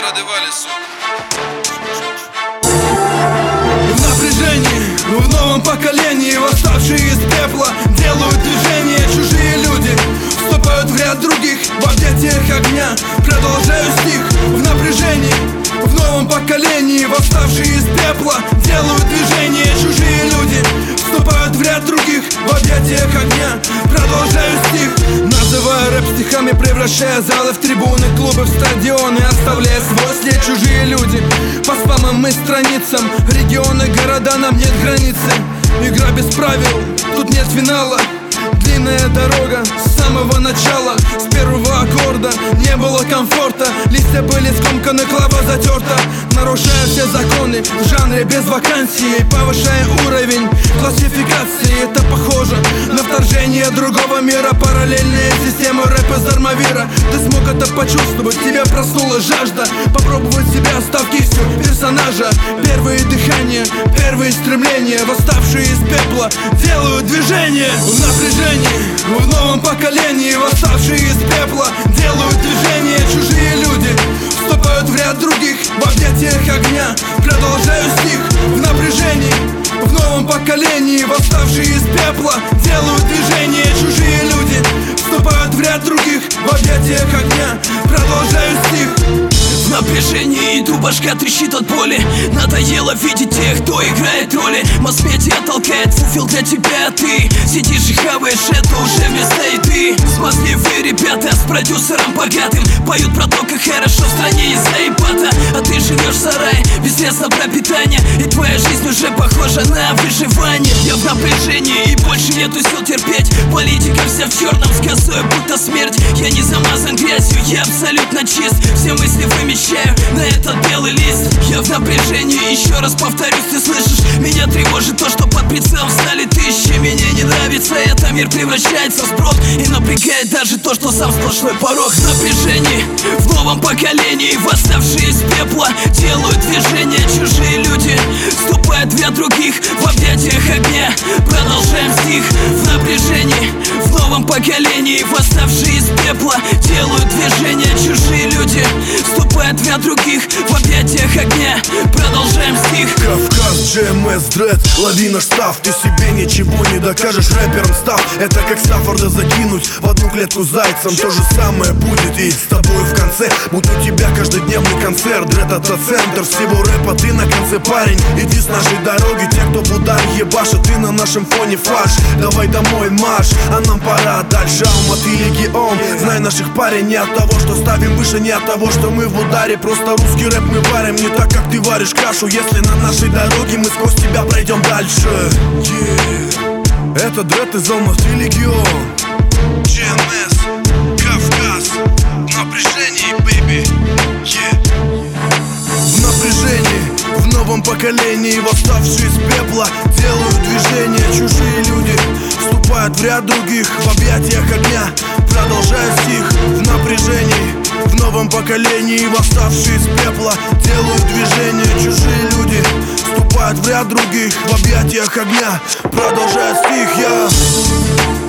продавали, сука. В напряжении, в новом поколении, восставшие из пепла делают движение. Чужие люди вступают в ряд других в объятиях огня. Продолжаю стих. В напряжении, в новом поколении, восставшие из пепла делают движение. Чужие люди вступают в ряд других в объятиях огня. Продолжаю стих. Называя рэп стихами, превращая залы в трибуны, клубы в стадионы, оставляя свой след. Чужие люди по спамам и страницам, регионы, города, нам нет границы. Игра без правил, тут нет финала. Длинная дорога с самого начала. С первого аккорда не было комфорта. Листья были скомканы, клава затерта. Нарушая все законы в жанре без вакансии, повышая уровень классификации. Это похоже на вторжение другого мира. Параллельные системы рэп из Армавира. Ты смог это почувствовать, тебе проснулась жажда попробовать себя, став кистью персонажа. Первые дыхания, первые стремления, восставшие из пепла делают движение. В напряжении, в новом поколении, восставшие из пепла делают движение. Чужие люди вступают в ряд других в объятиях огня. Продолжаю стих. В напряжении, в новом поколении, восставшие из пепла делают движение. Чужие люди вступают в ряд других в объятиях огня. Продолжаю стих. В напряжении иду, башка трещит от боли. Надоело видеть тех, кто играет роли. Масс-медиа толкает фуфел для тебя, ты сидишь и хаваешь это уже вместо еды. Смазливые ребята с продюсером богатым поют про то, как хорошо в стране из заебата. А ты живешь в сарае без средств пропитания, и твоя жизнь уже похожа на выживание. Я в напряжении и больше нету сил терпеть. Политика вся в черном с косой, будто смерть. Я не замазан грязью, я абсолютно чист. Все мысли вымещаю на этот белый лист. Я в напряжении, еще раз повторюсь, ты слышишь? Меня тревожит то, что под прицелом стали тысячи. Мне не нравится это, мир превращается в сброд. И напрягает даже то, что сам сплошной порог. В напряжении, в новом поколении, восставшие из пепла делают движение. Чужие люди вступают в ряд других в объятиях огня. Продолжаем стих. В напряжении, в новом поколении, восставшие из пепла делают движение. Чужие люди вступают в ряд других в объятиях огня. Продолжаем стих. Кавказ, ЖМС, дред, лавина штаф. Ты себе ничего не докажешь, рэпером став. Это как Стаффорда закинуть в одну клетку зайцем. То же самое будет и с тобой в конце. Будь у тебя каждодневный концерт. Дред это центр всего рэпа, ты на конце, парень. Иди с нашей дороги, те, кто в ударе ебашит. Ты на нашем фоне фарш, давай домой марш. А нам пора дальше, Алматы легион. Знай наших парень, не от того, что ставим выше, не от того, что мы в ударе. Просто русский рэп мы варим не так, как ты варишь кашу. Если на нашей дороге мы сквозь тебя пройдем дальше. Это дред из Алматы легион. ЖМС, Кавказ, в напряжении, бэйби. В напряжении, в новом поколении, восставшие из пепла делают движение. Чужие люди вступают в ряд других в объятиях огня. Продолжаю стих. В напряжении, в новом поколении, восставшие из пепла делают движение. Чужие люди вступают в ряд других в объятиях огня. Продолжаю стих, я